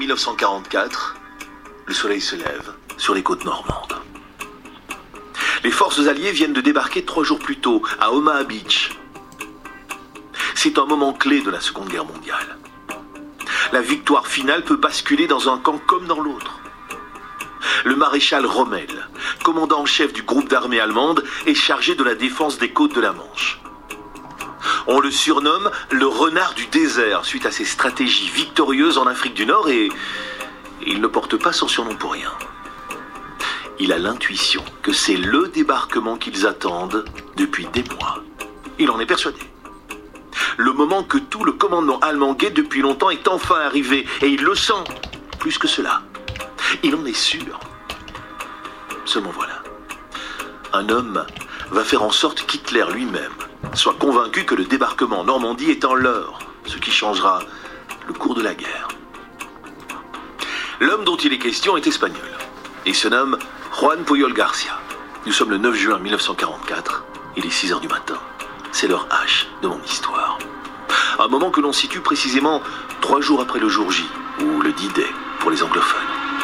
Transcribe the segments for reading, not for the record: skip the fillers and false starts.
1944, le soleil se lève sur les côtes normandes. Les forces alliées viennent de débarquer 3 jours plus tôt à Omaha Beach. C'est un moment clé de la Seconde Guerre mondiale. La victoire finale peut basculer dans un camp comme dans l'autre. Le maréchal Rommel, commandant en chef du groupe d'armée allemande, est chargé de la défense des côtes de la Manche. On le surnomme le renard du désert suite à ses stratégies victorieuses en Afrique du Nord et il ne porte pas son surnom pour rien. Il a l'intuition que c'est le débarquement qu'ils attendent depuis des mois. Il en est persuadé. Le moment que tout le commandement allemand guette depuis longtemps est enfin arrivé et il le sent. Plus que cela, il en est sûr. Seulement voilà, un homme va faire en sorte qu'Hitler lui-même soit convaincu que le débarquement en Normandie est en leurre, ce qui changera le cours de la guerre. L'homme dont il est question est espagnol et se nomme Juan Pujol Garcia. Nous sommes le 9 juin 1944, il est 6 h du matin. C'est l'heure H de mon histoire. Un moment que l'on situe précisément 3 jours après le jour J, ou le D-Day pour les anglophones.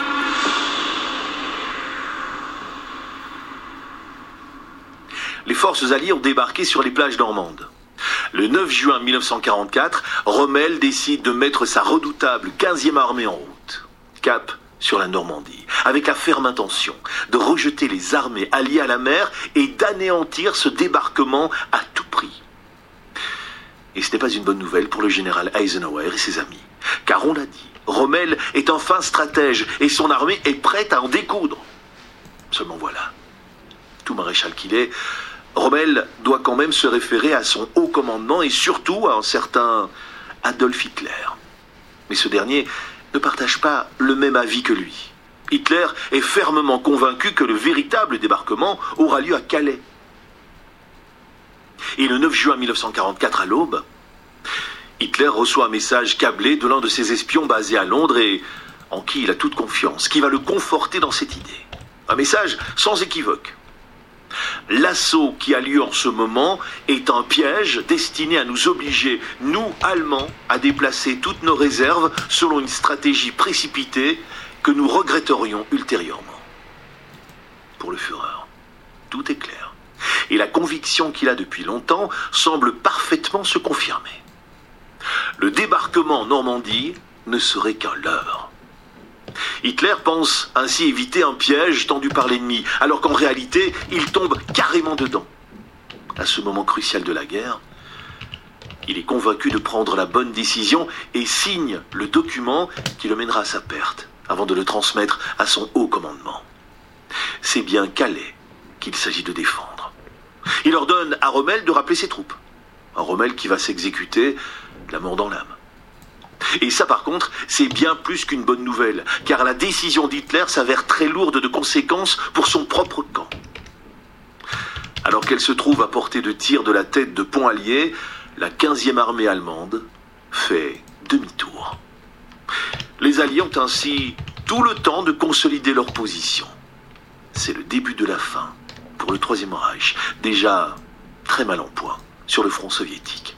Les forces alliées ont débarqué sur les plages normandes. Le 9 juin 1944, Rommel décide de mettre sa redoutable 15e armée en route. Cap sur la Normandie, avec la ferme intention de rejeter les armées alliées à la mer et d'anéantir ce débarquement à tout prix. Et ce n'est pas une bonne nouvelle pour le général Eisenhower et ses amis. Car on l'a dit, Rommel est un fin stratège et son armée est prête à en découdre. Seulement voilà, tout maréchal qu'il est, Rommel doit quand même se référer à son haut commandement et surtout à un certain Adolf Hitler. Mais ce dernier ne partage pas le même avis que lui. Hitler est fermement convaincu que le véritable débarquement aura lieu à Calais. Et le 9 juin 1944 à l'aube, Hitler reçoit un message câblé de l'un de ses espions basés à Londres et en qui il a toute confiance, qui va le conforter dans cette idée. Un message sans équivoque. L'assaut qui a lieu en ce moment est un piège destiné à nous obliger, nous, Allemands, à déplacer toutes nos réserves selon une stratégie précipitée que nous regretterions ultérieurement. Pour le Führer, tout est clair. Et la conviction qu'il a depuis longtemps semble parfaitement se confirmer. Le débarquement en Normandie ne serait qu'un leurre. Hitler pense ainsi éviter un piège tendu par l'ennemi, alors qu'en réalité, il tombe carrément dedans. À ce moment crucial de la guerre, il est convaincu de prendre la bonne décision et signe le document qui le mènera à sa perte, avant de le transmettre à son haut commandement. C'est bien Calais qu'il s'agit de défendre. Il ordonne à Rommel de rappeler ses troupes. Un Rommel qui va s'exécuter la mort dans l'âme. Et ça, par contre, c'est bien plus qu'une bonne nouvelle, car la décision d'Hitler s'avère très lourde de conséquences pour son propre camp. Alors qu'elle se trouve à portée de tir de la tête de Pont-Allier, la 15e armée allemande fait demi-tour. Les Alliés ont ainsi tout le temps de consolider leur position. C'est le début de la fin pour le Troisième Reich, déjà très mal en point sur le front soviétique.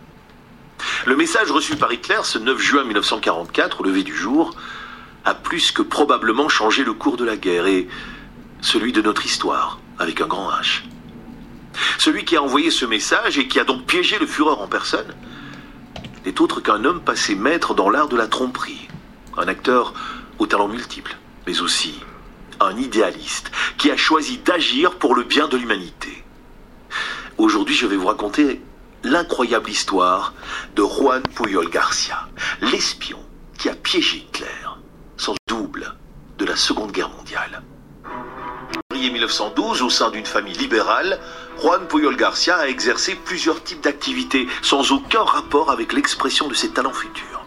Le message reçu par Hitler ce 9 juin 1944, au lever du jour, a plus que probablement changé le cours de la guerre et celui de notre histoire, avec un grand H. Celui qui a envoyé ce message et qui a donc piégé le Führer en personne n'est autre qu'un homme passé maître dans l'art de la tromperie, un acteur aux talents multiples, mais aussi un idéaliste qui a choisi d'agir pour le bien de l'humanité. Aujourd'hui, je vais vous raconter l'incroyable histoire de Juan Pujol Garcia, l'espion qui a piégé Hitler, son double de la Seconde Guerre mondiale. En février 1912, au sein d'une famille libérale, Juan Pujol Garcia a exercé plusieurs types d'activités sans aucun rapport avec l'expression de ses talents futurs.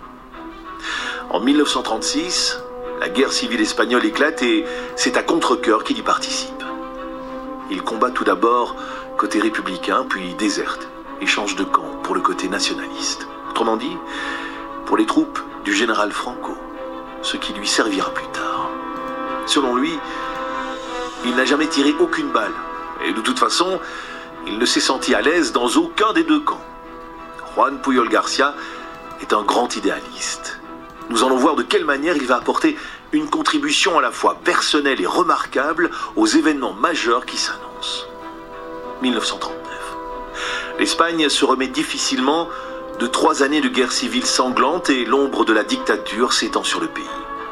En 1936, la guerre civile espagnole éclate et c'est à contre-cœur qu'il y participe. Il combat tout d'abord côté républicain, puis déserte et change de camp pour le côté nationaliste. Autrement dit, pour les troupes du général Franco, ce qui lui servira plus tard. Selon lui, il n'a jamais tiré aucune balle, et de toute façon, il ne s'est senti à l'aise dans aucun des deux camps. Juan Pujol Garcia est un grand idéaliste. Nous allons voir de quelle manière il va apporter une contribution à la fois personnelle et remarquable aux événements majeurs qui s'annoncent. 1939. L'Espagne se remet difficilement de 3 années de guerre civile sanglante et l'ombre de la dictature s'étend sur le pays.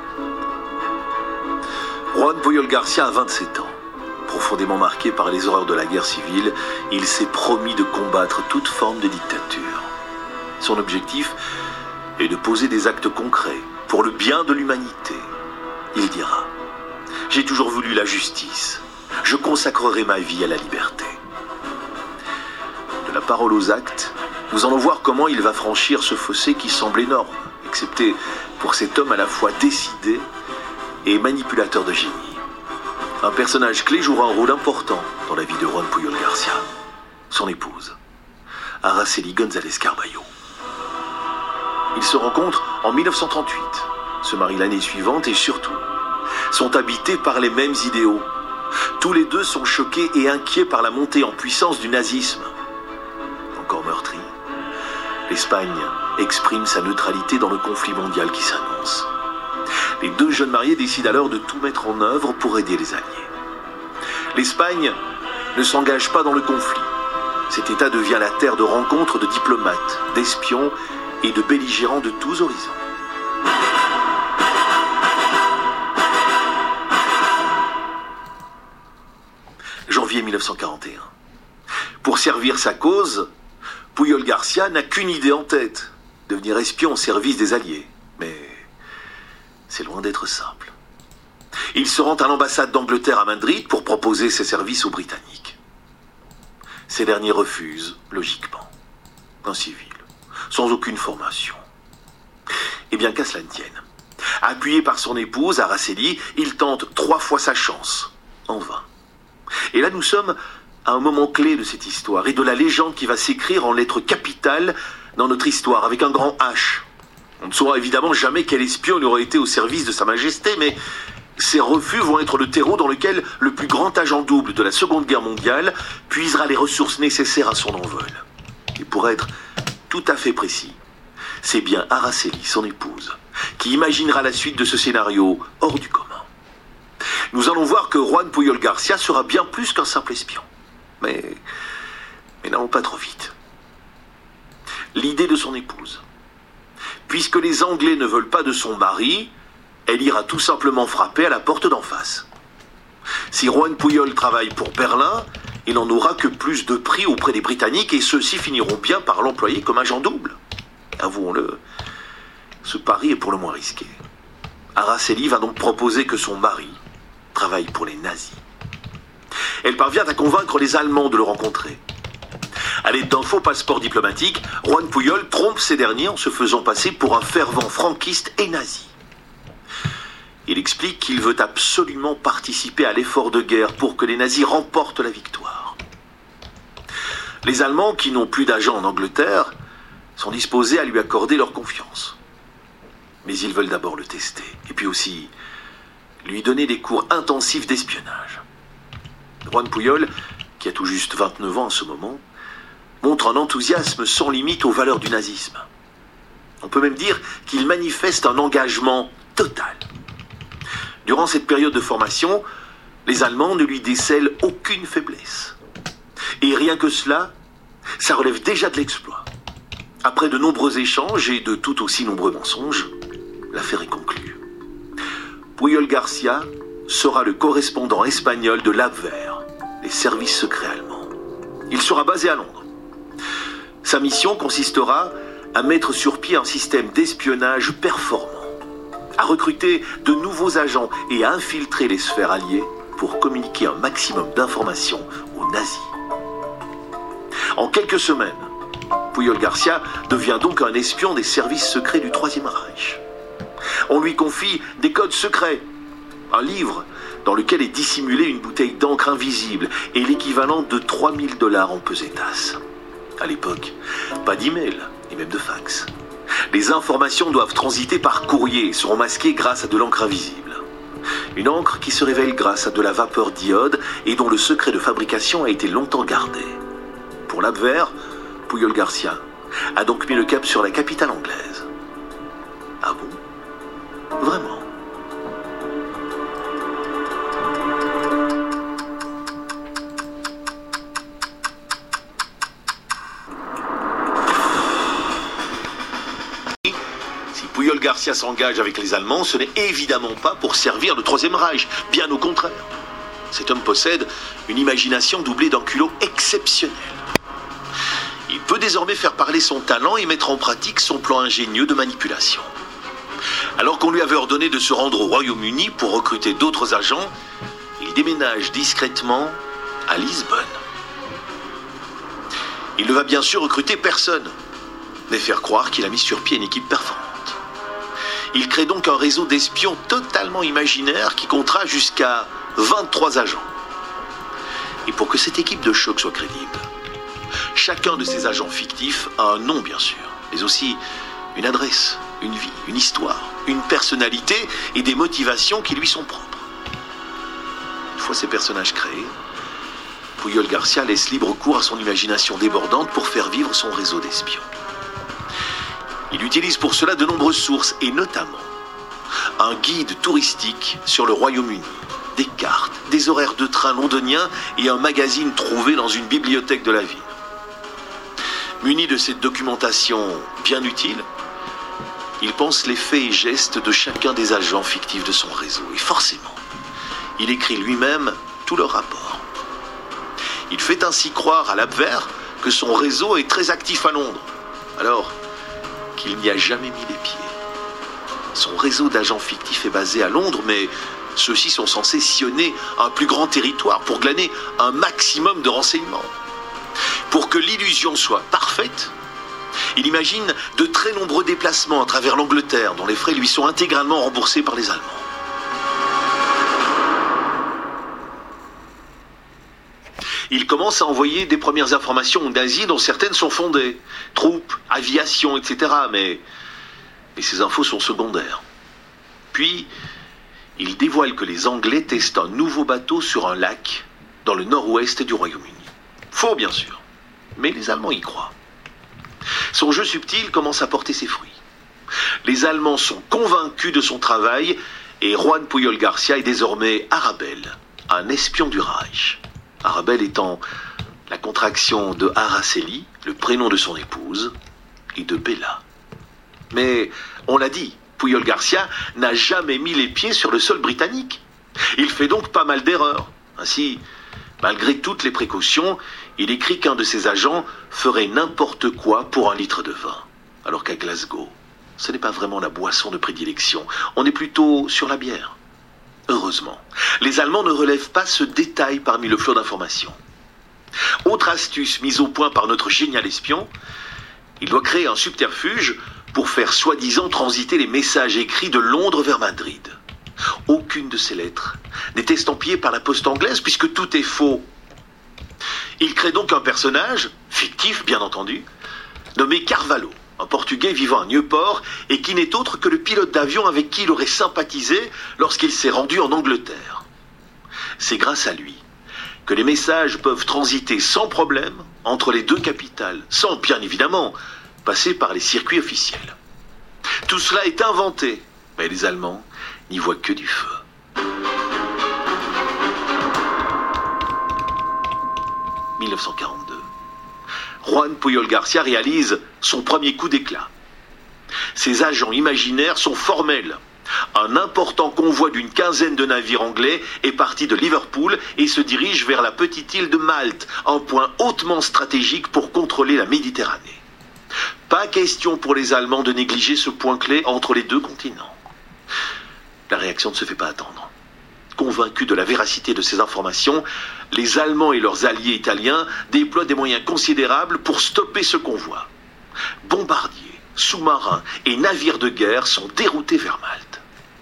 Juan Puyol Garcia a 27 ans. Profondément marqué par les horreurs de la guerre civile, il s'est promis de combattre toute forme de dictature. Son objectif est de poser des actes concrets pour le bien de l'humanité. Il dira « J'ai toujours voulu la justice. Je consacrerai ma vie à la liberté. » De la parole aux actes, nous allons voir comment il va franchir ce fossé qui semble énorme, excepté pour cet homme à la fois décidé et manipulateur de génie. Un personnage clé jouera un rôle important dans la vie de Juan Puyol Garcia. Son épouse, Araceli González Carballo. Ils se rencontrent en 1938, se marient l'année suivante et surtout, sont habités par les mêmes idéaux. Tous les deux sont choqués et inquiets par la montée en puissance du nazisme. Encore meurtri, l'Espagne exprime sa neutralité dans le conflit mondial qui s'annonce. Les deux jeunes mariés décident alors de tout mettre en œuvre pour aider les Alliés. L'Espagne ne s'engage pas dans le conflit. Cet État devient la terre de rencontres de diplomates, d'espions et de belligérants de tous horizons. Janvier 1941. Pour servir sa cause, Puyol Garcia n'a qu'une idée en tête, devenir espion au service des Alliés. Mais c'est loin d'être simple. Il se rend à l'ambassade d'Angleterre à Madrid pour proposer ses services aux Britanniques. Ces derniers refusent, logiquement. Un civil, sans aucune formation. Et bien qu'à cela ne tienne, appuyé par son épouse, Araceli, il tente 3 fois sa chance, en vain. Et là nous sommes à un moment clé de cette histoire et de la légende qui va s'écrire en lettres capitales dans notre histoire, avec un grand H. On ne saura évidemment jamais quel espion aurait été au service de Sa Majesté, mais ces refus vont être le terreau dans lequel le plus grand agent double de la Seconde Guerre mondiale puisera les ressources nécessaires à son envol. Et pour être tout à fait précis, c'est bien Araceli, son épouse, qui imaginera la suite de ce scénario hors du commun. Nous allons voir que Juan Puyol Garcia sera bien plus qu'un simple espion. Mais n'allons pas trop vite. L'idée de son épouse. Puisque les Anglais ne veulent pas de son mari, elle ira tout simplement frapper à la porte d'en face. Si Juan Puyol travaille pour Berlin, il n'en aura que plus de prix auprès des Britanniques et ceux-ci finiront bien par l'employer comme agent double. Avouons-le, ce pari est pour le moins risqué. Araceli va donc proposer que son mari travaille pour les nazis. Elle parvient à convaincre les Allemands de le rencontrer. À l'aide d'un faux passeport diplomatique, Juan Puyol trompe ces derniers en se faisant passer pour un fervent franquiste et nazi. Il explique qu'il veut absolument participer à l'effort de guerre pour que les nazis remportent la victoire. Les Allemands, qui n'ont plus d'agents en Angleterre, sont disposés à lui accorder leur confiance. Mais ils veulent d'abord le tester, et puis aussi lui donner des cours intensifs d'espionnage. Juan Puyol, qui a tout juste 29 ans en ce moment, montre un enthousiasme sans limite aux valeurs du nazisme. On peut même dire qu'il manifeste un engagement total. Durant cette période de formation, les Allemands ne lui décèlent aucune faiblesse. Et rien que cela, ça relève déjà de l'exploit. Après de nombreux échanges et de tout aussi nombreux mensonges, l'affaire est conclue. Puyol Garcia sera le correspondant espagnol de l'Abwehr, les services secrets allemands. Il sera basé à Londres. Sa mission consistera à mettre sur pied un système d'espionnage performant, à recruter de nouveaux agents et à infiltrer les sphères alliées pour communiquer un maximum d'informations aux nazis. En quelques semaines, Puyol Garcia devient donc un espion des services secrets du Troisième Reich. On lui confie des codes secrets, un livre dans lequel est dissimulée une bouteille d'encre invisible et l'équivalent de 3000 $ en pesetas. À l'époque, pas d'email, ni même de fax. Les informations doivent transiter par courrier et seront masquées grâce à de l'encre invisible. Une encre qui se révèle grâce à de la vapeur d'iode et dont le secret de fabrication a été longtemps gardé. Pour l'Abwehr, Puyol Garcia a donc mis le cap sur la capitale anglaise. Ah bon ? Garcia s'engage avec les Allemands, ce n'est évidemment pas pour servir le Troisième Reich, bien au contraire. Cet homme possède une imagination doublée d'un culot exceptionnel. Il peut désormais faire parler son talent et mettre en pratique son plan ingénieux de manipulation. Alors qu'on lui avait ordonné de se rendre au Royaume-Uni pour recruter d'autres agents, il déménage discrètement à Lisbonne. Il ne va bien sûr recruter personne, mais faire croire qu'il a mis sur pied une équipe performante. Il crée donc un réseau d'espions totalement imaginaire qui comptera jusqu'à 23 agents. Et pour que cette équipe de choc soit crédible, chacun de ces agents fictifs a un nom bien sûr, mais aussi une adresse, une vie, une histoire, une personnalité et des motivations qui lui sont propres. Une fois ces personnages créés, Pujol Garcia laisse libre cours à son imagination débordante pour faire vivre son réseau d'espions. Il utilise pour cela de nombreuses sources, et notamment un guide touristique sur le Royaume-Uni, des cartes, des horaires de train londoniens et un magazine trouvé dans une bibliothèque de la ville. Muni de cette documentation bien utile, il pense les faits et gestes de chacun des agents fictifs de son réseau. Et forcément, il écrit lui-même tout leur rapport. Il fait ainsi croire à l'Abwehr que son réseau est très actif à Londres, alors qu'il n'y a jamais mis les pieds. Son réseau d'agents fictifs est basé à Londres, mais ceux-ci sont censés sillonner un plus grand territoire pour glaner un maximum de renseignements. Pour que l'illusion soit parfaite, il imagine de très nombreux déplacements à travers l'Angleterre, dont les frais lui sont intégralement remboursés par les Allemands. Il commence à envoyer des premières informations d'Asie dont certaines sont fondées. Troupes, aviation, etc. Mais ces infos sont secondaires. Puis, il dévoile que les Anglais testent un nouveau bateau sur un lac dans le nord-ouest du Royaume-Uni. Faux, bien sûr. Mais les Allemands y croient. Son jeu subtil commence à porter ses fruits. Les Allemands sont convaincus de son travail et Juan Pujol Garcia est désormais Arabel, un espion du Reich. Arabel étant la contraction de Araceli, le prénom de son épouse, et de Bella. Mais, on l'a dit, Pujol Garcia n'a jamais mis les pieds sur le sol britannique. Il fait donc pas mal d'erreurs. Ainsi, malgré toutes les précautions, il écrit qu'un de ses agents ferait n'importe quoi pour un litre de vin. Alors qu'à Glasgow, ce n'est pas vraiment la boisson de prédilection. On est plutôt sur la bière. Heureusement, les Allemands ne relèvent pas ce détail parmi le flot d'informations. Autre astuce mise au point par notre génial espion, il doit créer un subterfuge pour faire soi-disant transiter les messages écrits de Londres vers Madrid. Aucune de ces lettres n'est estampillée par la poste anglaise puisque tout est faux. Il crée donc un personnage, fictif bien entendu, nommé Carvalho, un Portugais vivant à Nieuport et qui n'est autre que le pilote d'avion avec qui il aurait sympathisé lorsqu'il s'est rendu en Angleterre. C'est grâce à lui que les messages peuvent transiter sans problème entre les deux capitales, sans bien évidemment passer par les circuits officiels. Tout cela est inventé, mais les Allemands n'y voient que du feu. « 1942. Juan Pujol Garcia réalise son premier coup d'éclat. Ses agents imaginaires sont formels. Un important convoi d'une quinzaine de navires anglais est parti de Liverpool et se dirige vers la petite île de Malte, un point hautement stratégique pour contrôler la Méditerranée. Pas question pour les Allemands de négliger ce point clé entre les deux continents. La réaction ne se fait pas attendre. Convaincus de la véracité de ces informations, les Allemands et leurs alliés italiens déploient des moyens considérables pour stopper ce convoi. Bombardiers, sous-marins et navires de guerre sont déroutés vers Malte.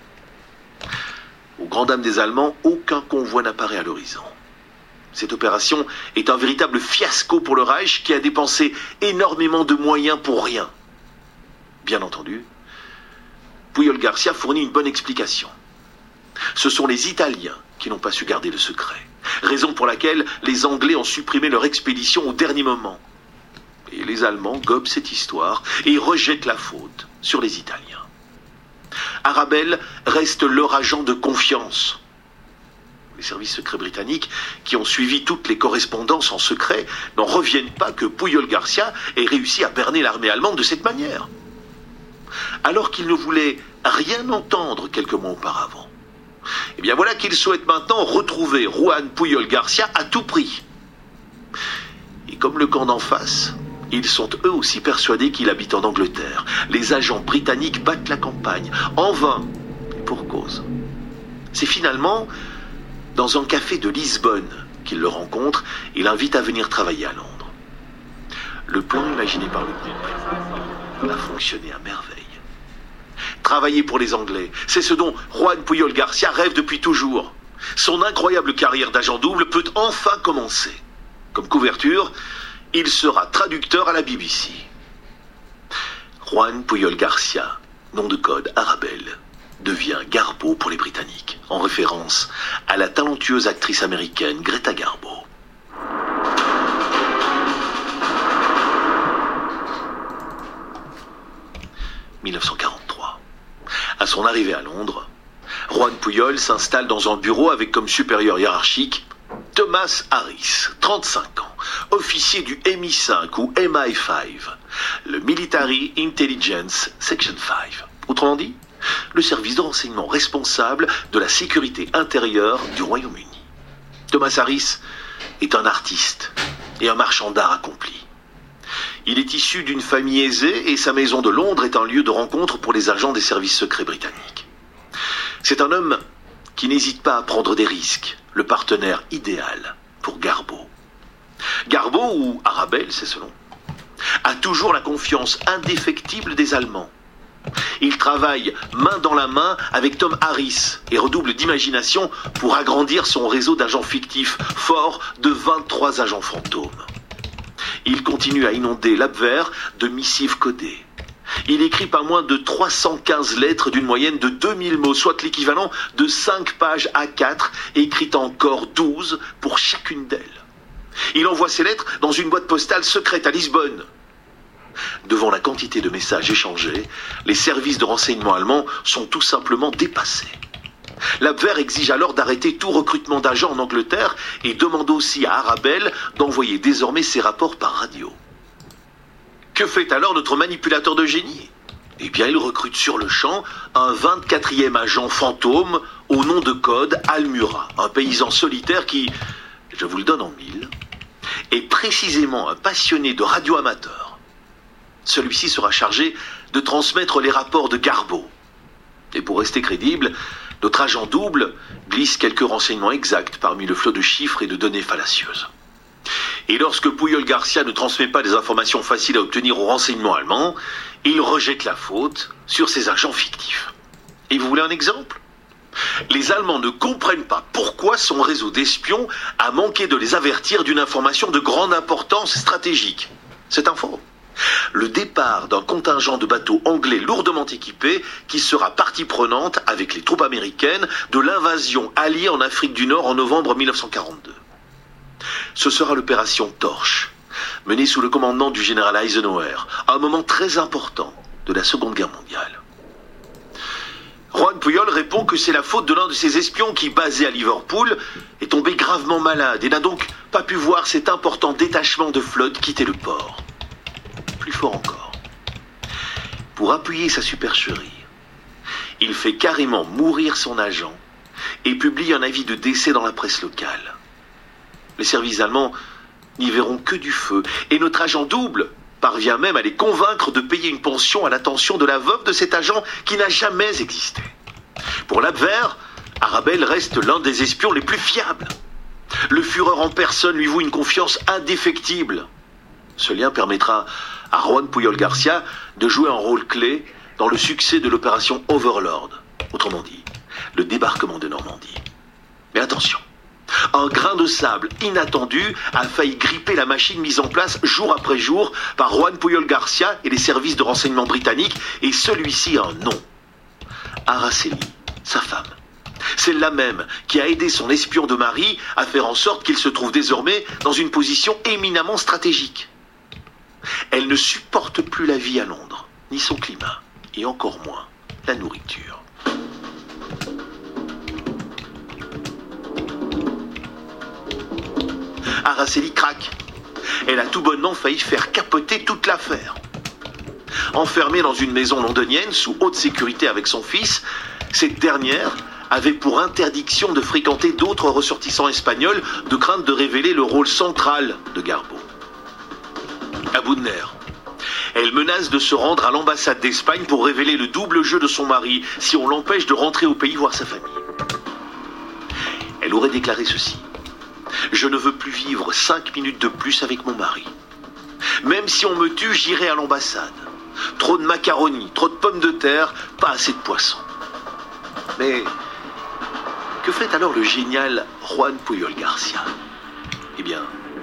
Aux grandes dames des Allemands, aucun convoi n'apparaît à l'horizon. Cette opération est un véritable fiasco pour le Reich qui a dépensé énormément de moyens pour rien. Bien entendu, Pujol Garcia fournit une bonne explication. Ce sont les Italiens qui n'ont pas su garder le secret, raison pour laquelle les Anglais ont supprimé leur expédition au dernier moment. Et les Allemands gobent cette histoire et rejettent la faute sur les Italiens. Arabel reste leur agent de confiance. Les services secrets britanniques, qui ont suivi toutes les correspondances en secret, n'en reviennent pas que Pujol Garcia ait réussi à berner l'armée allemande de cette manière. alors qu'il ne voulait rien entendre quelques mois auparavant. Eh bien voilà qu'il souhaite maintenant retrouver Juan Puyol Garcia à tout prix. Et comme le camp d'en face, ils sont eux aussi persuadés qu'il habite en Angleterre. Les agents britanniques battent la campagne, en vain, et pour cause. C'est finalement dans un café de Lisbonne qu'il le rencontre et l'invite à venir travailler à Londres. Le plan imaginé par le groupe a fonctionné à merveille. Travailler pour les Anglais, c'est ce dont Juan Puyol Garcia rêve depuis toujours. Son incroyable carrière d'agent double peut enfin commencer. Comme couverture, il sera traducteur à la BBC. Juan Puyol Garcia, nom de code Arabelle, devient Garbo pour les Britanniques, en référence à la talentueuse actrice américaine Greta Garbo. « 1943. À son arrivée à Londres, Juan Puyol s'installe dans un bureau avec comme supérieur hiérarchique Thomas Harris, 35 ans, officier du MI5 ou MI5, le Military Intelligence Section 5. Autrement dit, le service de renseignement responsable de la sécurité intérieure du Royaume-Uni. Thomas Harris est un artiste et un marchand d'art accompli. Il est issu d'une famille aisée et sa maison de Londres est un lieu de rencontre pour les agents des services secrets britanniques. C'est un homme qui n'hésite pas à prendre des risques, le partenaire idéal pour Garbo. Garbo, ou Arabelle, c'est ce nom, a toujours la confiance indéfectible des Allemands. Il travaille main dans la main avec Tom Harris et redouble d'imagination pour agrandir son réseau d'agents fictifs, fort de 23 agents fantômes. Il continue à inonder l'Abwehr de missives codées. Il écrit pas moins de 315 lettres d'une moyenne de 2000 mots, soit l'équivalent de 5 pages A4, écrites encore 12 pour chacune d'elles. Il envoie ces lettres dans une boîte postale secrète à Lisbonne. Devant la quantité de messages échangés, les services de renseignement allemands sont tout simplement dépassés. L'Abwehr exige alors d'arrêter tout recrutement d'agents en Angleterre et demande aussi à Arabelle d'envoyer désormais ses rapports par radio. Que fait alors notre manipulateur de génie ? Eh bien, il recrute sur le champ un 24e agent fantôme au nom de code Almura, un paysan solitaire qui, je vous le donne en mille, est précisément un passionné de radio amateur. Celui-ci sera chargé de transmettre les rapports de Garbo. Et pour rester crédible, notre agent double glisse quelques renseignements exacts parmi le flot de chiffres et de données fallacieuses. Et lorsque Puyol Garcia ne transmet pas des informations faciles à obtenir aux renseignements allemands, il rejette la faute sur ses agents fictifs. Et vous voulez un exemple ? Les Allemands ne comprennent pas pourquoi son réseau d'espions a manqué de les avertir d'une information de grande importance stratégique. C'est un faux. Le départ d'un contingent de bateaux anglais lourdement équipés qui sera partie prenante avec les troupes américaines de l'invasion alliée en Afrique du Nord en novembre 1942. Ce sera l'opération Torche, menée sous le commandement du général Eisenhower, à un moment très important de la Seconde Guerre mondiale. Juan Puyol répond que c'est la faute de l'un de ses espions qui, basé à Liverpool, est tombé gravement malade et n'a donc pas pu voir cet important détachement de flotte quitter le port. Plus fort encore, pour appuyer sa supercherie, il fait carrément mourir son agent et publie un avis de décès dans la presse locale. Les services allemands n'y verront que du feu et notre agent double parvient même à les convaincre de payer une pension à l'attention de la veuve de cet agent qui n'a jamais existé. Pour l'Abwehr, Arabelle reste l'un des espions les plus fiables. Le Führer en personne lui voue une confiance indéfectible. Ce lien permettra à Juan Puyol Garcia de jouer un rôle clé dans le succès de l'opération Overlord, autrement dit, le débarquement de Normandie. Mais attention, un grain de sable inattendu a failli gripper la machine mise en place jour après jour par Juan Puyol Garcia et les services de renseignement britanniques, et celui-ci a un nom. Araceli, sa femme. Celle-là même qui a aidé son espion de mari à faire en sorte qu'il se trouve désormais dans une position éminemment stratégique. Elle ne supporte plus la vie à Londres, ni son climat, et encore moins la nourriture. Araceli craque. Elle a tout bonnement failli faire capoter toute l'affaire. Enfermée dans une maison londonienne sous haute sécurité avec son fils, cette dernière avait pour interdiction de fréquenter d'autres ressortissants espagnols de crainte de révéler le rôle central de Garbo. À bout de nerfs, elle menace de se rendre à l'ambassade d'Espagne pour révéler le double jeu de son mari si on l'empêche de rentrer au pays voir sa famille. Elle aurait déclaré ceci: « Je ne veux plus vivre 5 minutes de plus avec mon mari. Même si on me tue, j'irai à l'ambassade. Trop de macaroni, trop de pommes de terre, pas assez de poissons. » Mais que fait alors le génial Juan Puyol Garcia? Eh bien,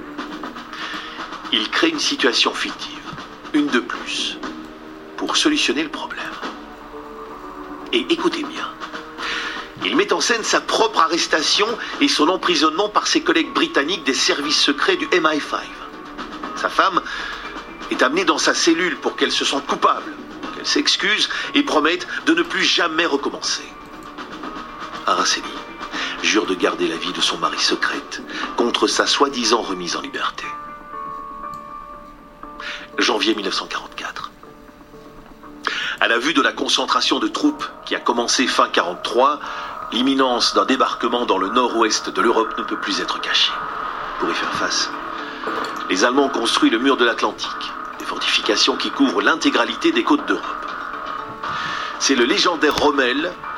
il crée une situation fictive, une de plus, pour solutionner le problème. Et écoutez bien, il met en scène sa propre arrestation et son emprisonnement par ses collègues britanniques des services secrets du MI5. Sa femme est amenée dans sa cellule pour qu'elle se sente coupable, qu'elle s'excuse et promette de ne plus jamais recommencer. Araceli jure de garder la vie de son mari secrète contre sa soi-disant remise en liberté. Janvier 1944. À la vue de la concentration de troupes qui a commencé fin 1943, l'imminence d'un débarquement dans le nord-ouest de l'Europe ne peut plus être cachée. Pour y faire face, les Allemands ont construit le mur de l'Atlantique, des fortifications qui couvrent l'intégralité des côtes d'Europe. C'est le légendaire Rommel